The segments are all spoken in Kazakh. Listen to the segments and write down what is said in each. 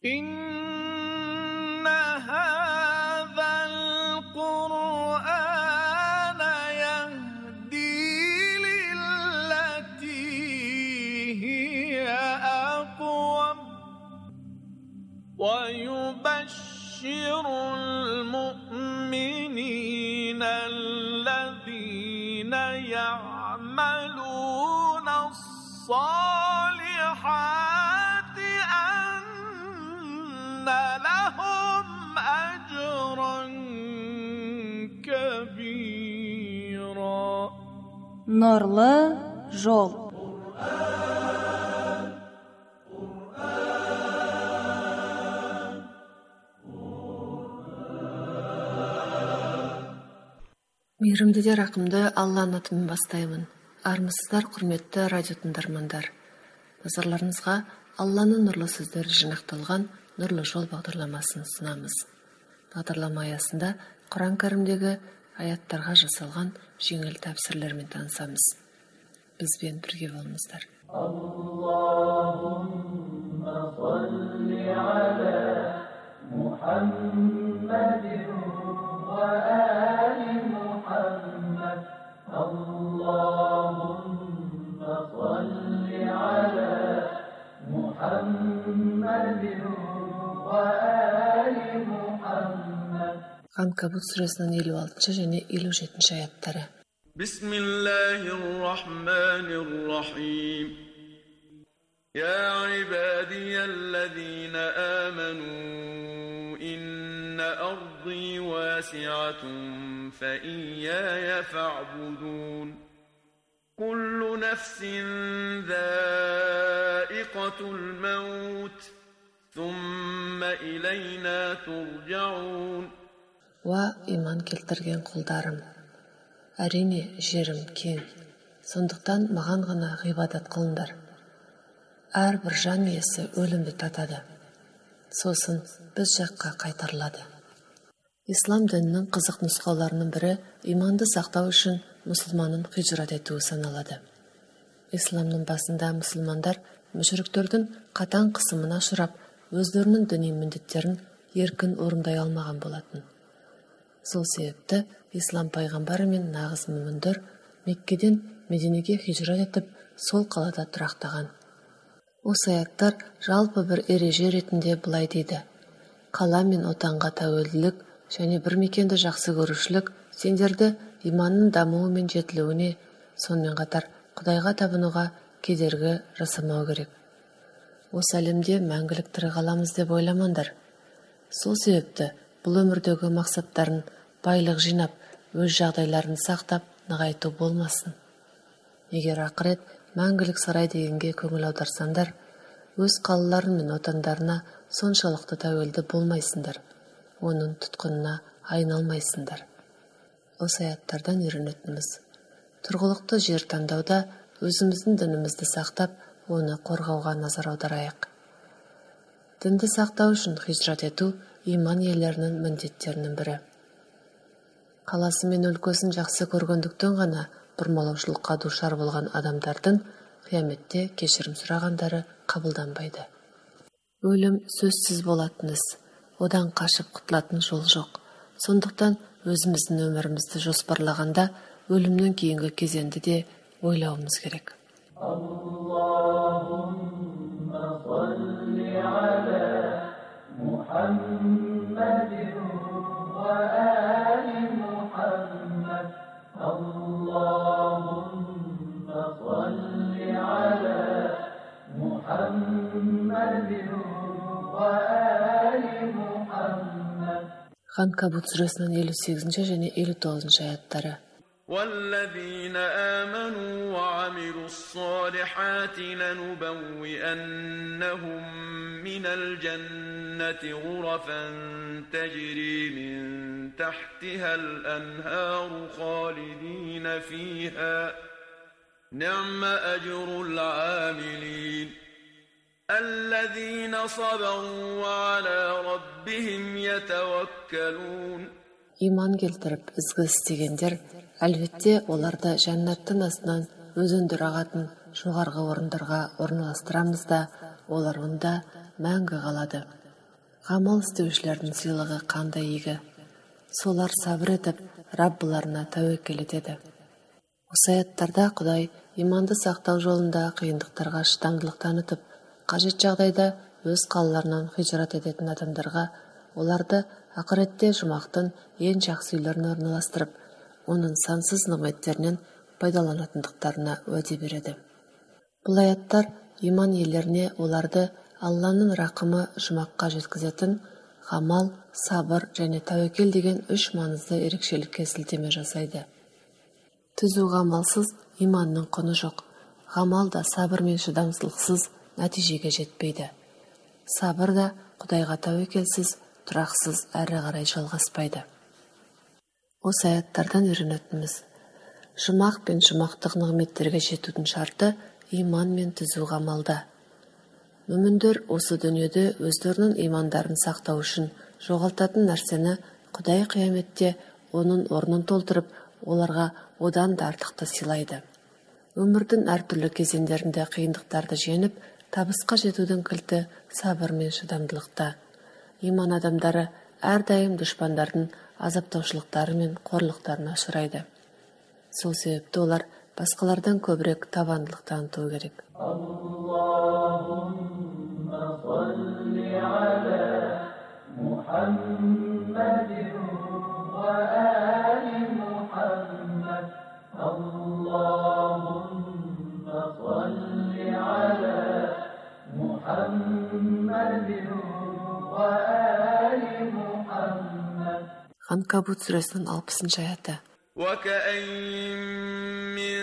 إن هذا القرآن يهدي للتي هي أقوم ويبشر المؤمنين الذين يعملون الصالحات أن لهم أجرا كبيرا. Нурлы жол. Мейірімді де рақымды Алланың атымен бастаймын. Армысыздар, құрметті радио тыңдармандар. Назарларыңызға Алланың нұрлы сөздері жинақталған Нұрлы жол бағдарламасын ұсынамыз. Бағдарлама аясында Құран кәрімдегі аяттарға жасалған жеңіл тәпсірлермен танысамыз. Бізбен бірге болыңыздар. Аллахумма салли аля Мухаммадин ва али Мухаммад. Аллахумма салли аля Мухаммадин ва али Мухаммад. Анкабут сүресінің 56 және 57 аяттары. بسم الله الرحمن الرحيم يا عبادي الذين آمنوا إن أرضي واسعة فإياي فاعبدون كل نفس ذائقة الموت ثم إلينا ترجعون. Ва иман келтірген құлдарым, әрине жерім кең, сондықтан маған ғана ғибадат қылыңдар. Әрбір жан иесі өлімді татады, сосын біз жаққа қайтарылады. Ислам дінінің қызық нұсқауларының бірі иманды сақтау үшін мұсылманның хижрат етуі саналады. Исламның басында мұсылмандар мүшриктердің қатаң қысымына ұшырап, өздерінің діни міндеттерін еркін орындай алмаған болатын. Сол себепті Ислам пайғамбары мен нағыз мүміндер Меккеден Мединеге хижрат етіп, сол қалада тұрақтаған. Осы аяттар жалпы бір ереже ретінде былай дейді: қала мен отанға тәуелділік және бір мекенді жақсы көрушілік сендерді иманның дамуы мен жетілуіне, сонымен қатар Құдайға табынуға кедергі жасамау керек. Осы әлемде мәңгілік тірі қаламыз деп ойламаңдар. Сол себепті бұл өмірдегі мақсаттарын байлық жинап, өз жағдайларын сақтап, нығайту болмасын. Егер ақырет мәңгілік сарай дегенге көңіл аударсаңдар, өз қалаларың мен отандарына соншалықты тәуелді болмайсыңдар, оның тұтқынына айналмайсыңдар. Осы аяттардан үйренетініміз: тұрғылықты жер таңдауда өзіміздің дінімізді сақтап, оны қорғауға назар аударайық. Дінді сақтау үшін хижрат ету иман иелерінің міндеттерінің бірі. Қаласы мен өлкесін жақсы көргендіктен ғана бұрмалаушылыққа душар болған адамдардың қияметте кешірім сұрағандары қабылданбайды. Өлім сөзсіз болатын іс, одан қашып құтылатын жол жоқ. Сондықтан өзіміздің өмірімізді жоспарлағанда өлімнен кейінгі кезеңді де ойлауымыз керек. Аллахумма салли аля Мухаммадин ва али Мухаммад. Аллахумма салли аля Мухаммадин ва али Мухаммад. Анкабут сүресінің 58 және 59 аяттары. والذين آمنوا وعملوا الصالحات لنبوئنهم من الجنة غرفا تجري من تحتها الأنهار خالدين فيها نعم أجر العاملين الذين صبروا وعلى ربهم يتوكلون. Иман келтіріп ізгі істегендер, әлбетте оларды жәннаттың астынан өзендер ағатын жоғарғы орындарға орналастырамыз да, олар онда мәңгі қалады. Ғамал істеушілердің сыйлығы қандай игі. Солар сабыр етіп, Раббыларына тәуекел етеді. Осы аяттарда Құдай иманды сақтау жолында қиындықтарға шыдамдылық танытып, қажет жағдайда өз қалаларынан хижрат ететін адамдарға оларды ақыретте жұмақтың ең жақсы үйлеріне орналастырып, оның сансыз нығметтерінен пайдаланатындықтарына уәде береді. Бұл аяттар иман иелеріне оларды Алланың рақымы жұмаққа жеткізетін ғамал, сабыр және тәуекел деген 3 маңызды ерекшелікке сілтеме жасайды. Түзу ғамалсыз иманның құны жоқ. Ғамал да сабыр мен шыдамсыздықсыз нәтижеге жетпейді. Сабыр да Құдайға тәуекелсіз, тұрақсыз әрі қарай жалғаспайды. Осы аяттардан үйренетініміз: жұмақ пен жұмақтық нығметтерге жетудің шарты иман мен түзу ғамалда. Мүміндер осы дүниеде өздерінің имандарын сақтау үшін жоғалтатын нәрсені Құдай қияметте оның орнын толтырып, оларға одан да артықты сыйлайды. Өмірдің әртүрлі кезеңдерінде қиындықтарды жеңіп, табысқа жетудің кілті сабыр мен шыдамдылықта. Иман адамдары әрдайым дұшпандардың азаптаушылықтары мен қорлықтарына ұшырайды. Сол себепті олар басқалардан көбірек табандылық танытуы керек. Аллахумма салли аля Мухаммадин ва али Мухаммад. Аллахумма салли аля Мухаммадин ва али Мухаммад. Анкабут сүресінің 60 аяты. وكأين من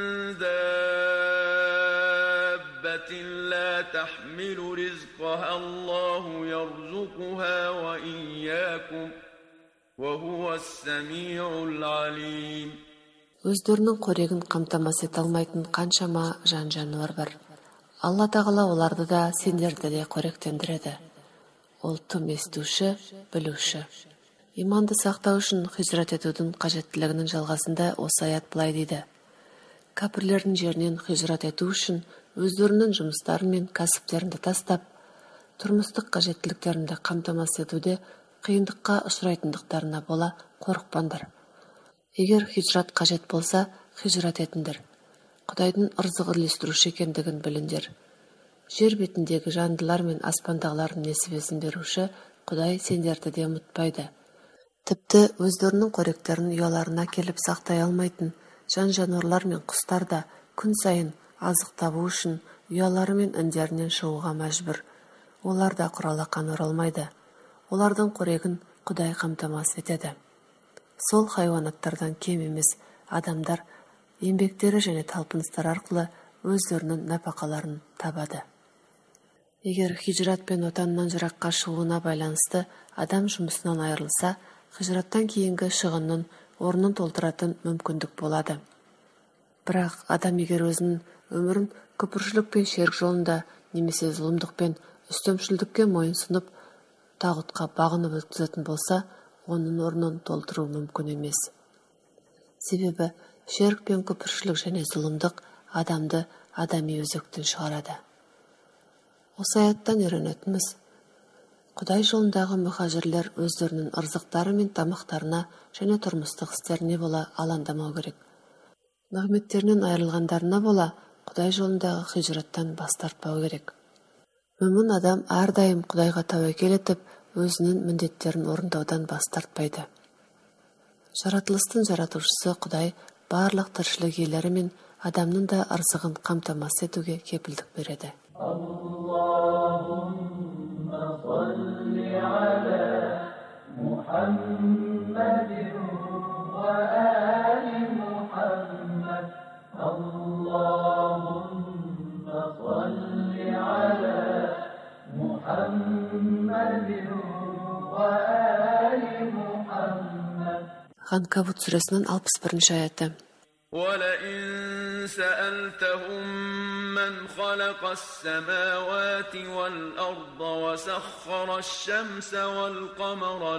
دابة لا تحمل رزقها الله يرزقها وإياكم وهو السميع العليم. Өздерінің қорегін қамтамасыз ете алмайтын қаншама жан-жануар бар. Алла тағала оларды да, сендерді де қоректендіреді. Ол тым естуші, білуші. Иманды сақтау үшін хижрат етудің қажеттілігінің жалғасында осы аят былай дейді: кәпірлердің жерінен хижрат ету үшін өздерінің жұмыстары мен кәсіптерінді тастап, тұрмыстық қажеттіліктерінді қамтамасыз етуде қиындыққа ұшырайтындықтарына бола қорықпаңдар. Егер хижрат қажет болса, хижрат етіңдер. Құдайдың ырзығы үлестіруші екендігін біліңдер. Жер бетіндегі жандылар мен аспандағылардың несібесін беруші Құдай сендерді де ұмытпайды. Тіпті өздерінің қоректерін ұяларына келіп сақтай алмайтын жан-жануарлар мен құстар да күн сайын азық табу үшін ұялары мен індерінен шығуға мәжбүр. Олар да құралақан оралмайды. Олардың қорегін Құдай қамтамасыз етеді. Сол хайуанаттардан кем емес адамдар еңбектері және талпыныстар арқылы өздерінің нәпақаларын табады. Егер хижрат пен отанынан жыраққа шығуына байланысты адам жұмысынан айырылса, хижраттан кейінгі шығынның орнын толтыратын мүмкіндік болады. Бірақ адам егер өзінің өмірін күпіршілік пен шерік жолында немесе зұлымдық пен үстемшілдікке мойынсұнып, тағутқа бағынып өткізетін болса, оның орнын толтыру мүмкін емес. Себебі шерік пен күпіршілік және зұлымдық адамды адами өзектен шығарады. Осы аяттан үйренетініміз: Құдай жолындағы мұхажирлер өздерінің ырзықтары мен тамақтарына және тұрмыстық істеріне бола алаңдамау керек. Нығметтерінен айырылғандарына бола Құдай жолындағы хижраттан бас тартпау керек. Мүмін адам әрдайым Құдайға тәуекел етіп, өзінің міндеттерін орындаудан бас тартпайды. Жаратылыстың жаратушысы Құдай барлық тіршілік иелері мен адамның да ырзығын қамтамасыз етуге кепілдік береді. Allahumma salli ala Muhammadin wa ali Muhammad. Allahumma salli ala Muhammadin wa ali Muhammad. Анкабут сүресінің 61 аяты. ولئن سألتهم من خلق السماوات والأرض وسخر الشمس والقمر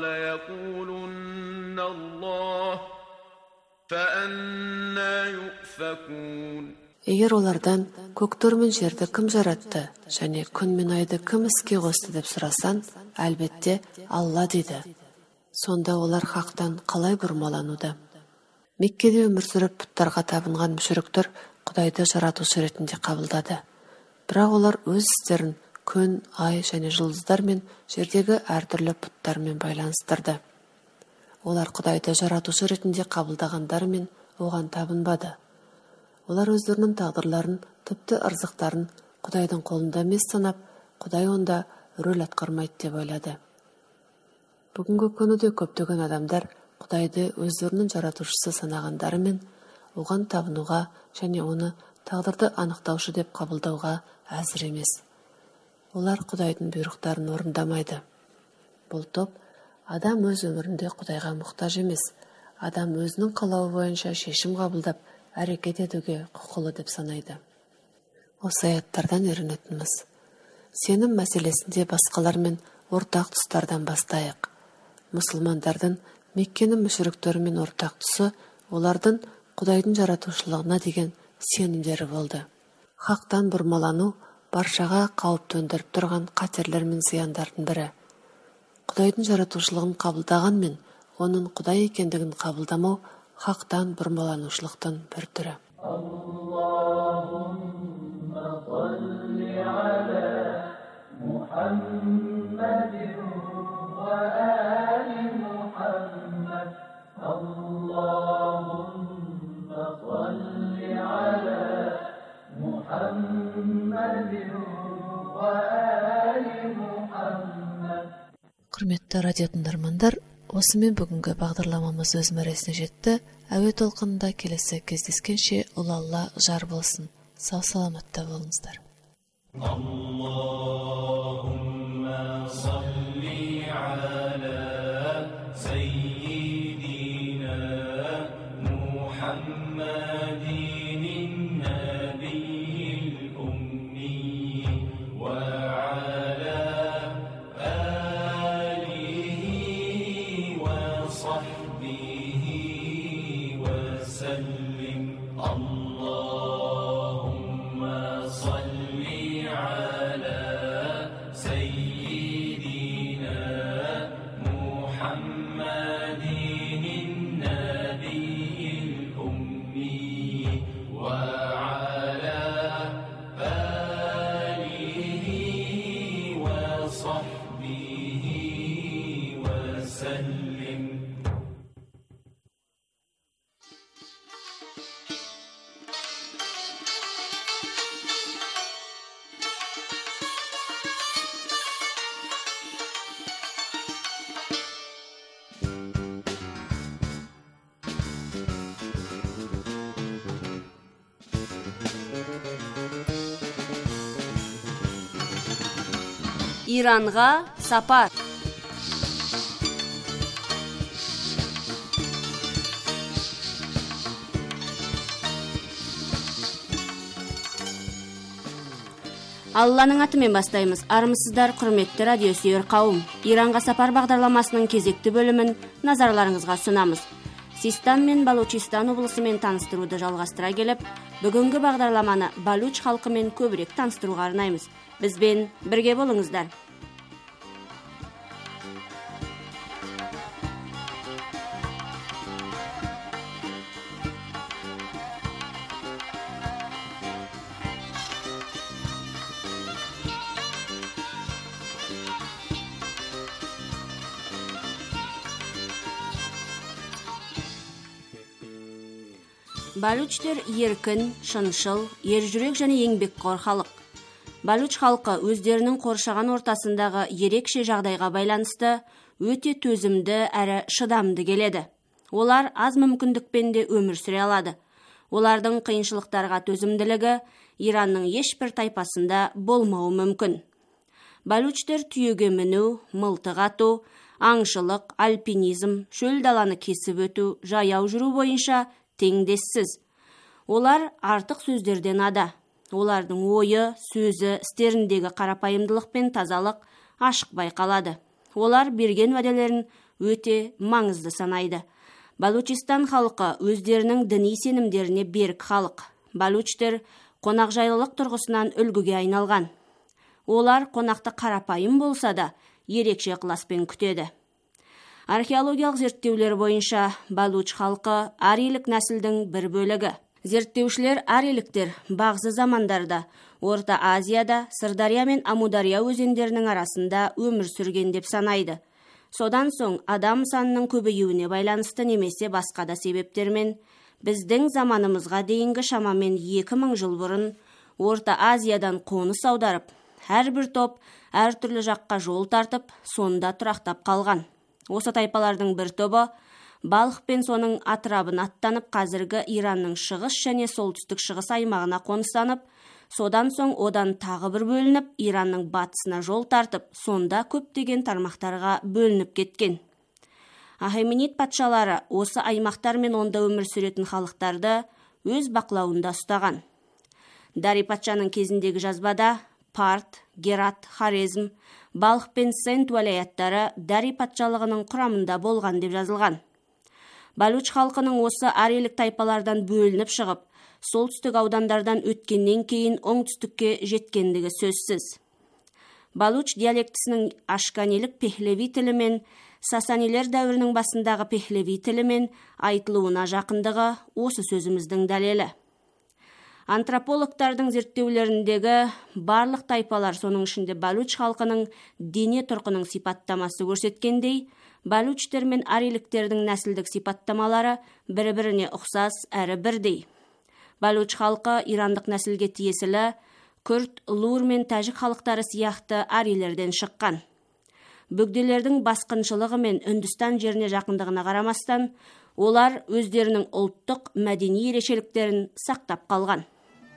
ليقولن الله فأنى يؤفكون. Егер олардан көктер мен жерді кім жаратты және күн мен айды кім іске қосты деп сұрасаң, әлбетте Алла дейді. Сонда олар хақтан қалай бұрмалануда? Меккеде өмір сүріп пұттарға табынған мүшіріктер Құдайды жаратушы ретінде қабылдады. Бірақ олар өз істерін күн, ай және жұлдыздар мен жердегі әртүрлі пұттармен байланыстырды. Олар Құдайды жаратушы ретінде қабылдағандармен оған табынбады. Олар өздерінің тағдырларын, тіпті ырзықтарын Құдайдың қолында емес санап, Құдай онда рөл атқармайды деп ойлады. Бүгінгі күні де көптеген адамдар Құдайды өздерінің жаратушысы санағандарымен оған табынуға және оны тағдырды анықтаушы деп қабылдауға әзір емес. Олар Құдайдың бұйрықтарын орындамайды. Бұл топ адам өз өмірінде Құдайға мұқтаж емес, адам өзінің қалауы бойынша шешім қабылдап, әрекет етуге құқылы деп санайды. Осы аяттардан үйренетініміз: сенім мәселесінде басқалармен ортақ тұстардан бастайық. Мұсылмандардың Меккенің мүшіріктерімен ортақ тұсы олардың Құдайдың жаратушылығына деген сенімдері болды. Хақтан бұрмалану баршаға қауіп төндіріп тұрған қатерлер мен зияндардың бірі. Құдайдың жаратушылығын қабылдаған мен оның Құдай екендігін қабылдамау хақтан бұрмаланушылықтың бір түрі. Құрметті радио тыңдармандар, осымен бүгінгі бағдарламамыз өз мәресіне жетті. Әуе толқынында келесі кездескенше ұлы Алла жар болсын. Сау саламатта болыңыздар. Аллахумма салли аля саййидина Мухаммадин набийил умми ва Иранға сапар. Алланың атымен бастаймыз. Армысыздар, құрметті радиосүйер қауым. Иранға сапар бағдарламасының кезекті бөлімін назарларыңызға сұнамыз. Систан мен Балучистан облысымен таныстыруды жалғастыра келіп, бүгінгі бағдарламаны Балуч халқымен көбірек таныстыруға арнаймыз. Бізбен бірге болыңыздар. Балучтер еркін, шыншыл, ержүрек және еңбекқор халық. Балуч халқы өздерінің қоршаған ортасындағы ерекше жағдайға байланысты өте төзімді әрі шыдамды келеді. Олар аз мүмкіндікпен де өмір сүре алады. Олардың қиыншылықтарға төзімділігі Иранның ешбір тайпасында болмауы мүмкін. Балучтер түйеге міну, мылтық ату, аңшылық, альпинизм, шөл даланы кесіп өту, жаяу жүру бойынша теңдессіз. Олар артық сөздерден ада. Олардың ойы, сөзі, істеріндегі қарапайымдылық пен тазалық ашық байқалады. Олар берген уәделерін өте маңызды санайды. Балучистан халқы өздерінің діни сенімдеріне берік халық. балучтер қонақжайлылық тұрғысынан үлгіге айналған. Олар қонақты қарапайым болса да, ерекше ықыласпен күтеді. Археологиялық зерттеулер бойынша балуч халқы арилік нәсілдің бір бөлігі. Зерттеушілер ариліктер бағзы замандарда Орта Азияда Сырдария мен Амудария өзендерінің арасында өмір сүрген деп санайды. Содан соң адам санының көбеюіне байланысты немесе басқа да себептермен біздің заманымызға дейінгі шамамен 2000 жыл бұрын Орта Азиядан қоныс аударып, әрбір топ әртүрлі жаққа жол тартып, сонда тұрақтап қалған. Осы тайпалардың бір тобы Балх пен соның атырабын аттанып, қазіргі Иранның шығыс және солтүстік шығыс аймағына қоныстанып, содан соң одан тағы бір бөлініп, Иранның батысына жол тартып, сонда көптеген тармақтарға бөлініп кеткен. Ахеменид патшалары осы аймақтар мен онда өмір сүретін халықтарды өз бақылауында ұстаған. Дари патшаның кезіндегі жазбада Парт, Герат, Хорезм, Балх пен Сент уәлаяттары Дари патшалығының құрамында болған деп жазылған. Балуч халқының осы арилік тайпалардан бөлініп шығып, солтүстік аудандардан өткеннен кейін оңтүстікке жеткендігі сөзсіз. Балуч диалектісінің ашканилік пехлеви тілімен, сасанилер дәуірінің басындағы пехлеви тілімен айтылуына жақындығы осы сөзіміздің дәлелі. Антропологтардың зерттеулеріндегі барлық тайпалар, соның ішінде балуч халқының дене тұрқының сипаттамасы көрсеткендей, балучтер мен ариліктердің нәсілдік сипаттамалары бір-біріне ұқсас әрі бірдей. Балуч халқы ирандық нәсілге тиесілі күрт, лур мен тәжік халықтары сияқты арилерден шыққан. Бөгделердің басқыншылығы мен Үндістан жеріне жақындығына қарамастан, олар өздерінің ұлттық мәдени ерекшеліктерін сақтап қалған.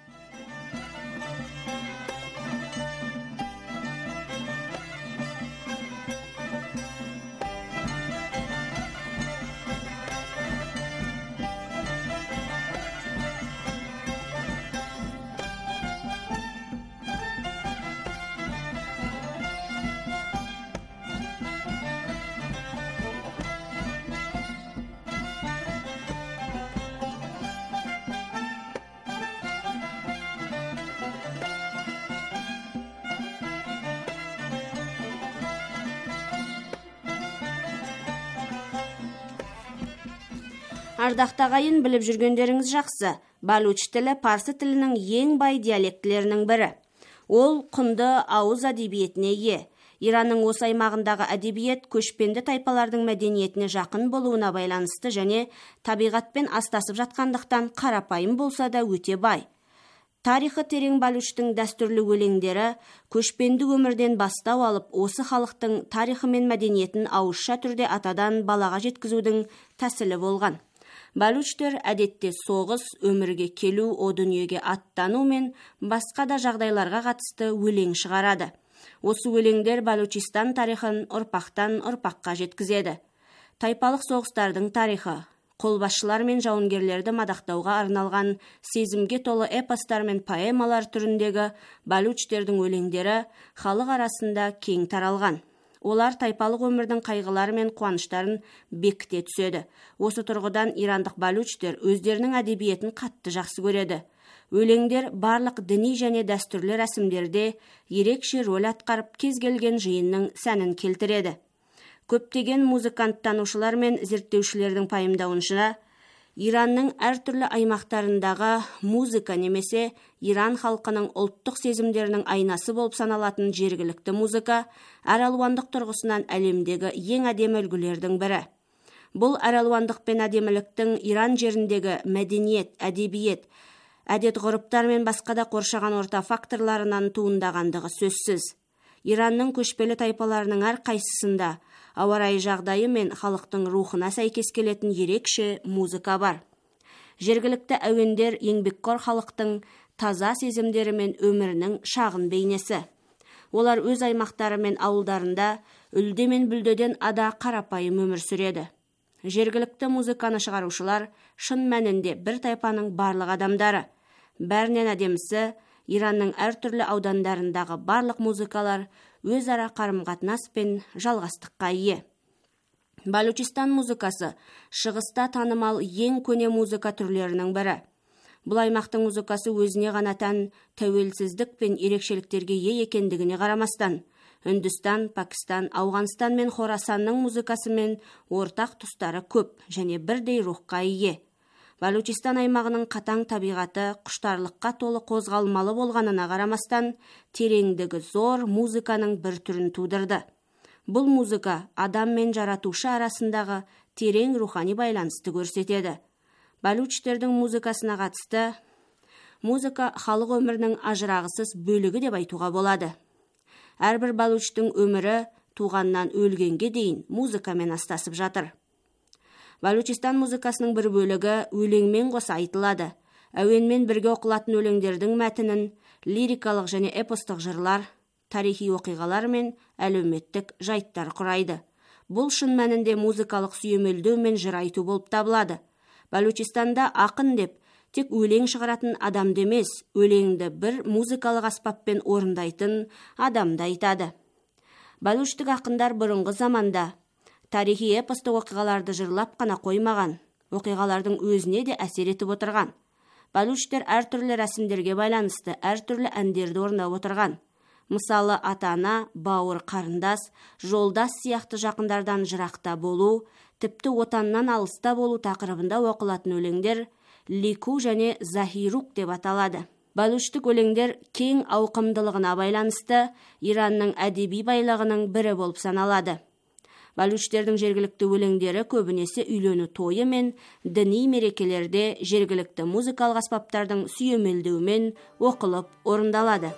Ардақты ағайын, біліп жүргендеріңіз жақсы. Балуч тілі парсы тілінің ең бай диалектілерінің бірі. Ол құнды ауыз әдебиетіне ие. Иранның осы аймағындағы әдебиет көшпенді тайпалардың мәдениетіне жақын болуына байланысты және табиғатпен астасып жатқандықтан қарапайым болса да өте бай. Тарихы терең балучтың дәстүрлі өлеңдері көшпенді өмірден бастау алып, осы халықтың тарихы мен мәдениетін ауызша түрде атадан балаға жеткізудің тәсілі болған. Балучтер әдетте соғыс, өмірге келу, о дүниеге аттану мен басқа да жағдайларға қатысты өлең шығарады. Осы өлеңдер Балучистан тарихын ұрпақтан ұрпаққа жеткізеді. Тайпалық соғыстардың тарихы, қолбасшылар мен жауынгерлерді мадақтауға арналған сезімге толы эпостар мен поэмалар түріндегі балучтердің өлеңдері халық арасында кең таралған. Олар тайпалық өмірдің қайғылары мен қуаныштарын бекіте түседі. Осы тұрғыдан ирандық балучтер өздерінің әдебиетін қатты жақсы көреді. Өлеңдер барлық діни және дәстүрлі рәсімдерде ерекше рөл атқарып, кез келген жиынның сәнін келтіреді. Көптеген музыканттанушылар мен зерттеушілердің пайымдауынша, Иранның әртүрлі аймақтарындағы музыка немесе Иран халқының ұлттық сезімдерінің айнасы болып саналатын жергілікті музыка әралуандық тұрғысынан әлемдегі ең әдемі үлгілердің бірі. Бұл әралуандық пен әдеміліктің Иран жеріндегі мәдениет, әдебиет, әдет-ғұрыптар мен басқа да қоршаған орта факторларынан туындағандығы сөзсіз. Иранның көшпелі тайпаларының әр қайсысында ауа райы жағдайы мен халықтың рухына сәйкес келетін ерекше музыка бар. Жергілікті әуендер еңбекқор халықтың таза сезімдері мен өмірінің шағын бейнесі. Олар өз аймақтары мен ауылдарында үлде мен бүлдеден ада қарапайым өмір сүреді. Жергілікті музыканы шығарушылар шын мәнінде бір тайпаның барлық адамдары. Бәрінен әдемісі, Иранның әртүрлі аудандарындағы барлық музыкалар өзара қарым-қатынас пен жалғастыққа ие. Балучистан музыкасы шығыста танымал ең көне музыка түрлерінің бірі. Бұл аймақтың музыкасы өзіне ғана тән тәуелсіздік пен ерекшеліктерге ие екендігіне қарамастан, Үндістан, Пакистан, Ауғанстан мен Хорасанның музыкасымен ортақ тұстары көп және бірдей рухқа ие. Балучистан аймағының қатаң табиғаты құштарлыққа толы қозғалмалы болғанына қарамастан, тереңдігі зор музыканың бір түрін тудырды. Бұл музыка адам мен жаратушы арасындағы терең рухани байланысты көрсетеді. Балучтердің музыкасына қатысты музыка халық өмірінің ажырағысыз бөлігі деп айтуға болады. Әрбір балучтың өмірі туғаннан өлгенге дейін музыкамен астасып жатыр. Балучистан музыкасының бір бөлігі өлеңмен қоса айтылады. Әуенмен бірге оқылатын өлеңдердің мәтінін лирикалық және эпостық жырлар, тарихи оқиғалар мен әлеуметтік жайттар құрайды. Бұл шын мәнінде музыкалық сүйемелдеу мен жыр айту болып табылады. Балучистанда ақын деп тек өлең шығаратын адамды емес, өлеңді бір музыкалық аспаппен орындайтын адамды айтады. Балучтық ақындар бұрынғы заманда тарихи эпостық оқиғаларды жырлап қана қоймаған, оқиғалардың өзіне де әсер етіп отырған. Балучтер әртүрлі рәсімдерге байланысты әртүрлі әндерді орындап отырған. Мысалы, ата-ана, бауыр, қарындас, жолдас сияқты жақындардан жырақта болу, тіпті отаннан алыста болу тақырыбында оқылатын өлеңдер лику және захирук деп аталады. Балучтық өлеңдер кең ауқымдылығына байланысты Иранның әдеби байлығының бірі болып саналады. Балучтердің жергілікті өлеңдері көбінесе үйлену тойы мен діни мерекелерде жергілікті музыкалық аспаптардың сүйемелдеуімен оқылып орындалады.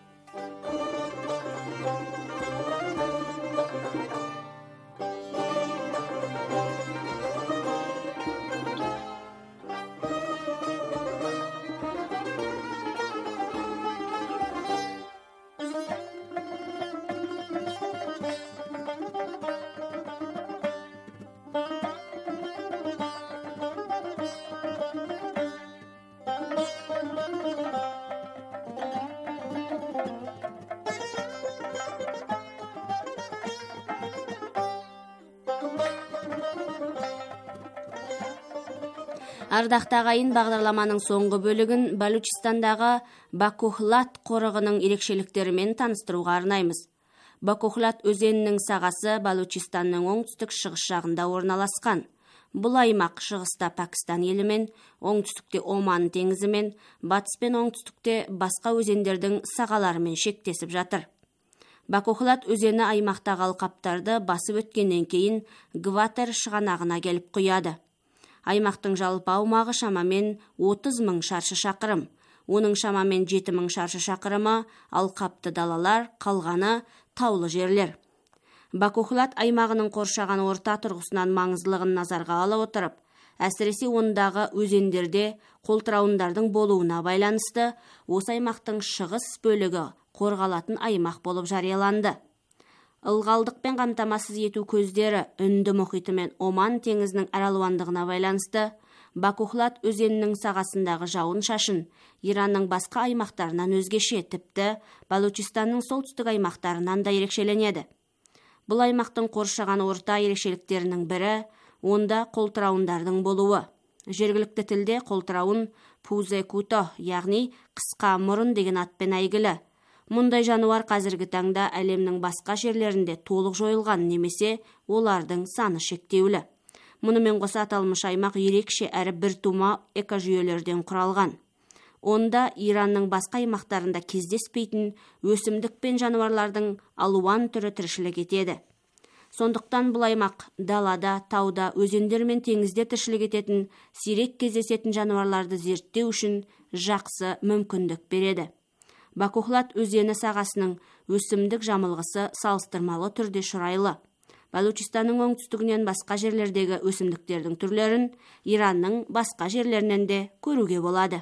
Ардақты ағайын, бағдарламаның соңғы бөлігін Балучистандағы Бакухлат қорығының ерекшеліктерімен таныстыруға арнаймыз. Бакухлат өзенінің сағасы Балучистанның оңтүстік шығыс жағында орналасқан. Бұл аймақ шығыста Пакистан елімен, оңтүстікте Оман теңізімен, батыс пен оңтүстікте басқа өзендердің сағаларымен шектесіп жатыр. Бакухлат өзені аймақтағы алқаптарды басып өткеннен кейін Гватер шығанағына келіп құяды. Аймақтың жалпы аумағы шамамен 30 000 шаршы шақырым. Оның шамамен 7 000 шаршы шақырымы алқапты далалар, қалғаны таулы жерлер. Бакухлат аймағының қоршаған орта тұрғысынан маңыздылығын назарға ала отырып, әсіресе ондағы өзендерде қолтырауындардың болуына байланысты, осы аймақтың шығыс бөлігі қорғалатын аймақ болып жарияланды. Ылғалдықпен қамтамасыз ету көздері Үнді мұхиты мен Оман теңізінің аралуандығына байланысты, Бакухлат өзенінің сағасындағы жауын шашын Иранның басқа аймақтарынан өзгеше, тіпті Балучистанның солтүстік аймақтарынан да ерекшеленеді. Бұл аймақтың қоршаған орта ерекшеліктерінің бірі онда қолтырауындардың болуы. Жергілікті тілде қолтырауын пузе-куто, яғни қысқа мұрын деген атпен әйгілі. Мұндай жануар қазіргі таңда әлемнің басқа жерлерінде толық жойылған, немесе олардың саны шектеулі. Мұнымен қоса аталмыш аймақ ерекше әрі біртума экожүйелерден құралған. Онда Иранның басқа аймақтарында кездеспейтін өсімдік пен жануарлардың алуан түрі тіршілік етеді. Сондықтан бұл аймақ далада, тауда, өзендер мен теңізде тіршілік ететін сирек кездесетін жануарларды зерттеу үшін жақсы мүмкіндік береді. Бакухлат өзені сағасының өсімдік жамылғысы салыстырмалы түрде шұрайлы. Балучистанның оңтүстігінен басқа жерлердегі өсімдіктердің түрлерін Иранның басқа жерлерінен де көруге болады.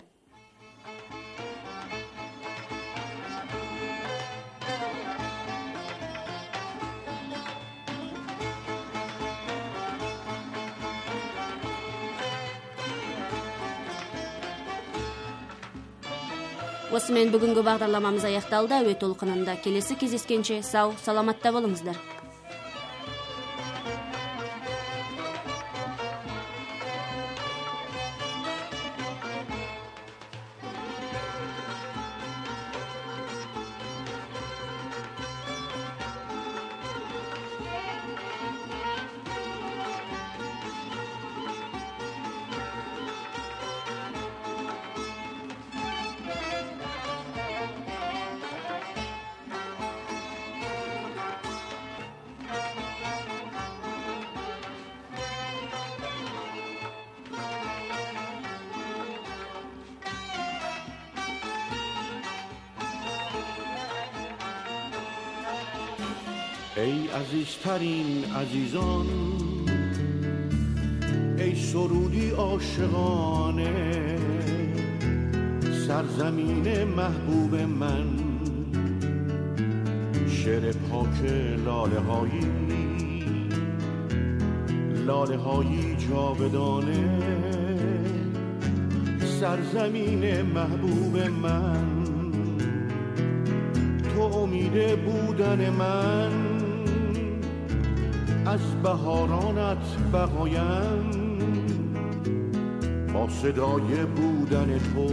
Осымен бүгінгі бағдарламамыз аяқталды. Әуе толқынында келесі кездескенше сау, саламатта болыңыздар. ای عزیزترین عزیزان، ای سرودی عاشقانه، سرزمین محبوب من، شعر پاک لاله هایی جاودانه، سرزمین محبوب من، تو امید بودن من، از بهارانت بقایم، با صدای بودن تو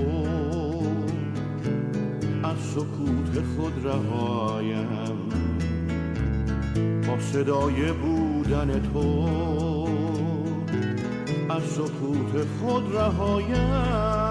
از سکوت خود رهایم، با صدای بودن تو از سکوت خود رهایم.